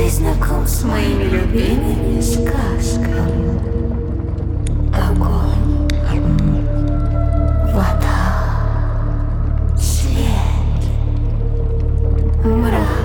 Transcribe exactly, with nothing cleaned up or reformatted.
Ты знаком с моими любимыми сказками. Огонь, вода, свет, мрак.